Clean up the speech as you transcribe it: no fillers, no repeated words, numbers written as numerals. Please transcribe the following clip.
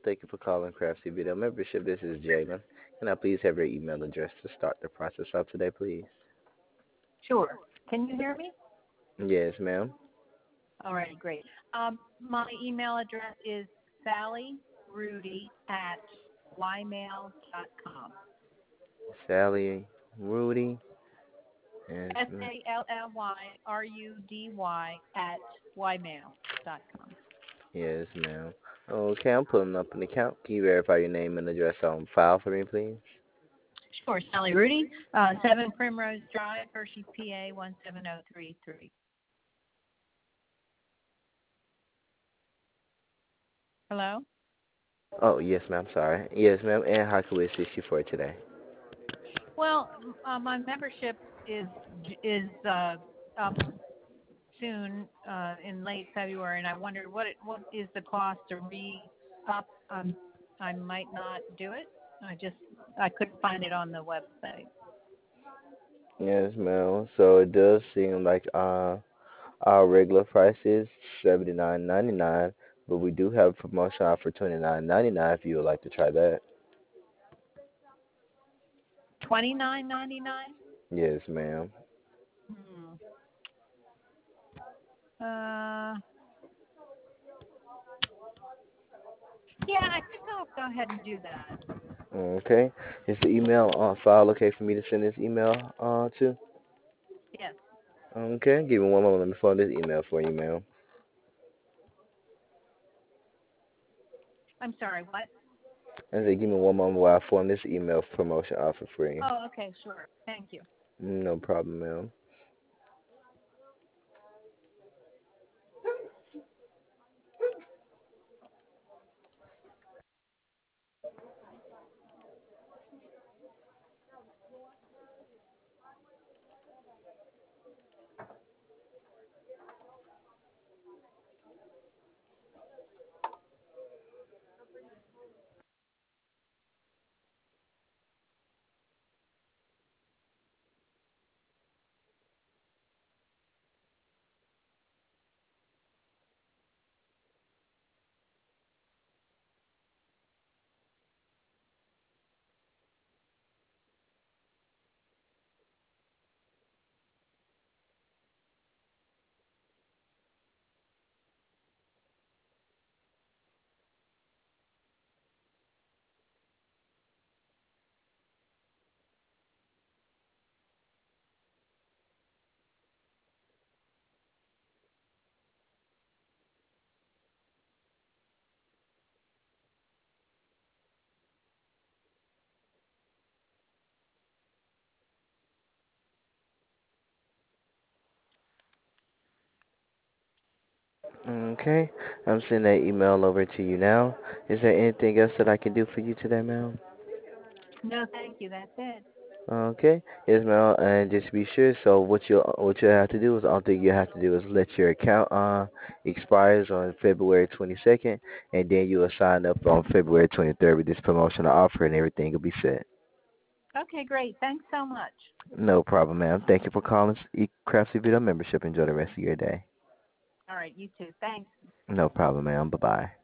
Thank you for calling Craftsy Video Membership. This is Jalen. Can I please have your email address to start the process of today, please? Sure. Can you hear me? Yes, ma'am. All right, great. My email address is sallyrudy@ymail.com. Sally, Rudy, and SALLYRUDY@ymail.com. yes, ma'am. Okay, I'm pulling up an account. Can you verify your name and address on file for me, please? Sure, Sally Rudy, 7 Primrose Drive, Hershey, PA 17033. Hello? Oh, yes, ma'am. Sorry. Yes, ma'am. And how can we assist you for today? Well, my membership is up soon in late February, and I wondered what is the cost to re-up. I might not do it. I couldn't find it on the website. Yes, ma'am. So it does seem like our regular price is $79.99, but we do have a promotion offer $29.99 if you would like to try that. $29.99. Yes, ma'am. Hmm. Uh, yeah, I think I'll go ahead and do that. Okay. Is the email on file okay for me to send this email to? Yes. Okay. Give me one moment. Let me find this email for you, ma'am. I'm sorry. What? I said, give me one moment while I form this email promotion offer for you. Oh, okay, sure. Thank you. No problem, ma'am. Okay. I'm sending that email over to you now. Is there anything else that I can do for you today, ma'am? No, thank you. That's it. Okay, yes, ma'am, and just be sure. So what you have to do is all thing you have to do is let your account expires on February 22nd, and then you will sign up on February 23rd with this promotional offer, and everything will be set. Okay, great. Thanks so much. No problem, ma'am. Thank you for calling Craftsy Video membership. Enjoy the rest of your day. All right, you too. Thanks. No problem, ma'am. Bye bye.